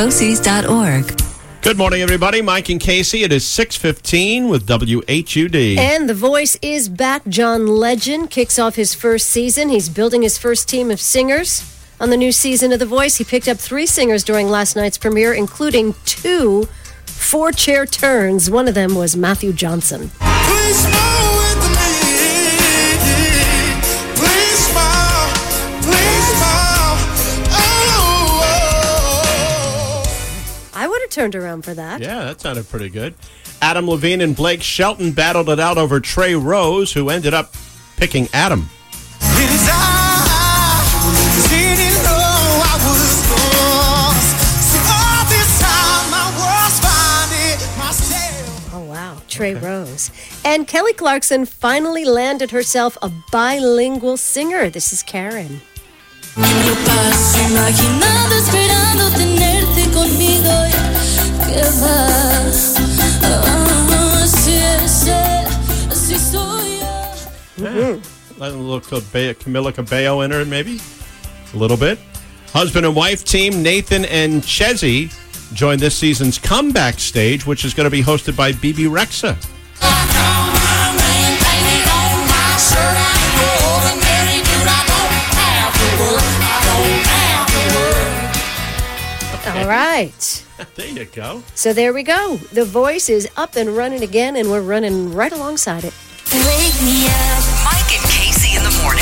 OCs.org. Good morning, everybody. Mike and Casey. It is 6:15 with WHUD. And The Voice is back. John Legend kicks off his first season. He's building his first team of singers on the new season of The Voice. He picked up 3 singers during last night's premiere, including 2 4-chair turns. One of them was Matthew Johnson. Please smile with me. Please smile. Please smile. Oh. I would have turned around for that. Yeah, that sounded pretty good. Adam Levine and Blake Shelton battled it out over Trey Rose, who ended up picking Adam. Trey Rose. And Kelly Clarkson finally landed herself a bilingual singer. This is Karen. A little Camila Cabello in her, maybe? A little bit. Husband and wife team Nathan and Chezzy joined this season's comeback stage, which is going to be hosted by BB Rexa. All right. There you go. So there we go. The Voice is up and running again, and we're running right alongside it. Wake me up.